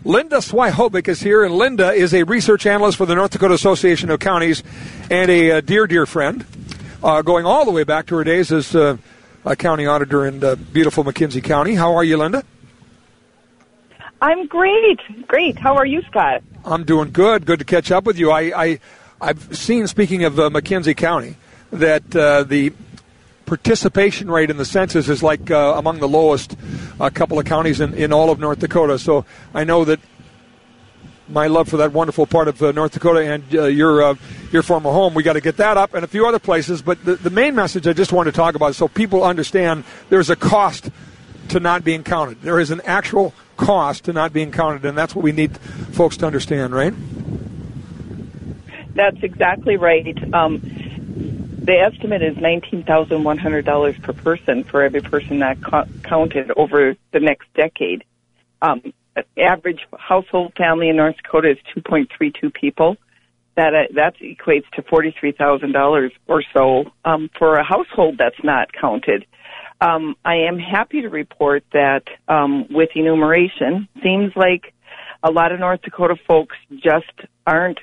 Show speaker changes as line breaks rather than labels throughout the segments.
Linda Swyhobic is here, and Linda is a research analyst for the North Dakota Association of Counties and a dear friend, going all the way back to her days as a county auditor in beautiful McKenzie County. How are you, Linda?
I'm great. How are you, Scott?
I'm doing good. Good to catch up with you. I've seen, speaking of McKenzie County, that the participation rate in the census is like among the lowest couple of counties in all of North Dakota. So I know that my love for that wonderful part of North Dakota and your former home, we got to get that up and a few other places. But the main message I just want to talk about is so people understand there's a cost to not being counted. There is an actual cost to not being counted, and that's what we need folks to understand, right?
That's exactly right. The estimate is $19,100 per person for every person that counted over the next decade. Average household family in North Dakota is 2.32 people. That equates to $43,000 or so for a household that's not counted. I am happy to report that with enumeration, seems like a lot of North Dakota folks just aren't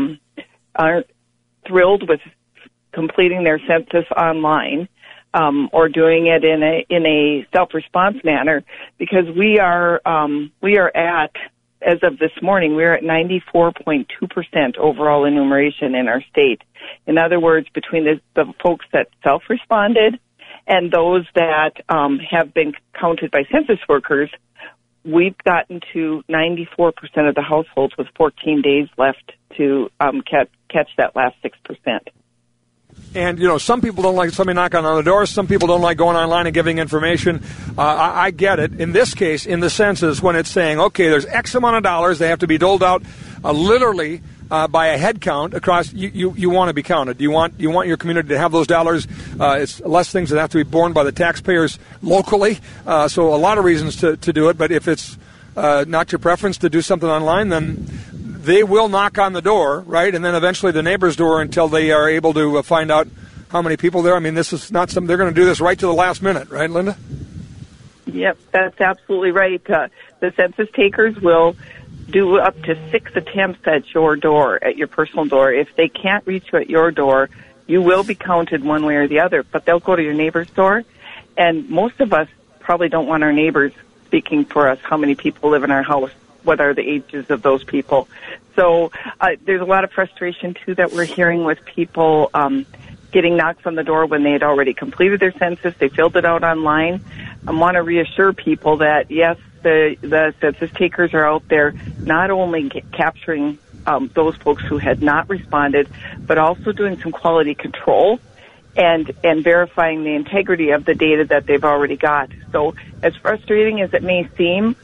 thrilled with completing their census online or doing it in a self-response manner, because we are at, as of this morning, we're at 94.2% overall enumeration in our state. In other words, between the folks that self-responded and those that have been counted by census workers, we've gotten to 94% of the households with 14 days left to catch that last 6%.
And, some people don't like somebody knocking on the door. Some people don't like going online and giving information. I get it. In this case, in the census, when it's saying, okay, there's X amount of dollars, they have to be doled out literally by a head count across, you want to be counted. You want your community to have those dollars. It's less things that have to be borne by the taxpayers locally. So a lot of reasons to do it. But if it's not your preference to do something online, then they will knock on the door, right? And then eventually the neighbor's door until they are able to find out how many people there. I mean, this is not something they're going to do this right to the last minute, right, Linda?
Yep, that's absolutely right. The census takers will do up to 6 attempts at your door, at your personal door. If they can't reach you at your door, you will be counted one way or the other, but they'll go to your neighbor's door. And most of us probably don't want our neighbors speaking for us how many people live in our house, what are the ages of those people. So there's a lot of frustration, too, that we're hearing with people getting knocks on the door when they had already completed their census. They filled it out online. I want to reassure people that, yes, the census takers are out there not only capturing those folks who had not responded, but also doing some quality control and verifying the integrity of the data that they've already got. So as frustrating as it may seem,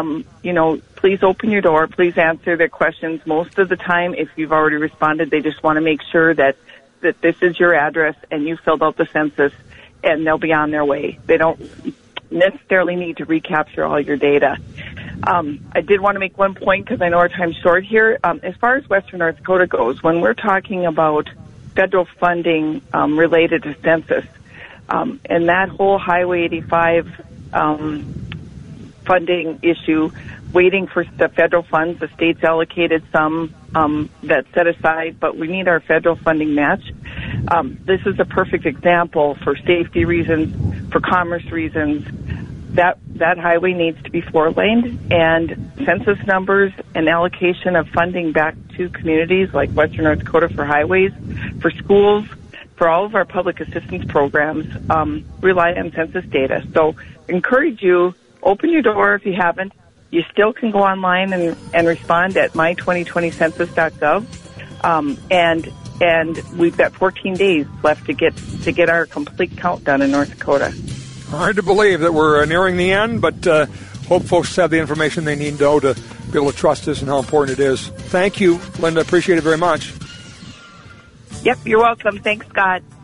please open your door. Please answer their questions. Most of the time, if you've already responded, they just want to make sure that this is your address and you filled out the census, and they'll be on their way. They don't necessarily need to recapture all your data. I did want to make one point because I know our time's short here. As far as Western North Dakota goes, when we're talking about federal funding related to census, and that whole Highway 85 funding issue, waiting for the federal funds. The state's allocated some that's set aside, but we need our federal funding match. This is a perfect example for safety reasons, for commerce reasons. That highway needs to be 4-laned, and census numbers and allocation of funding back to communities like Western North Dakota for highways, for schools, for all of our public assistance programs rely on census data. So encourage you, open your door if you haven't. You still can go online and respond at my2020census.gov. And we've got 14 days left to get our complete count done in North Dakota.
Hard to believe that we're nearing the end, but hope folks have the information they need to know to be able to trust this and how important it is. Thank you, Linda. Appreciate it very much.
Yep, you're welcome. Thanks, Scott.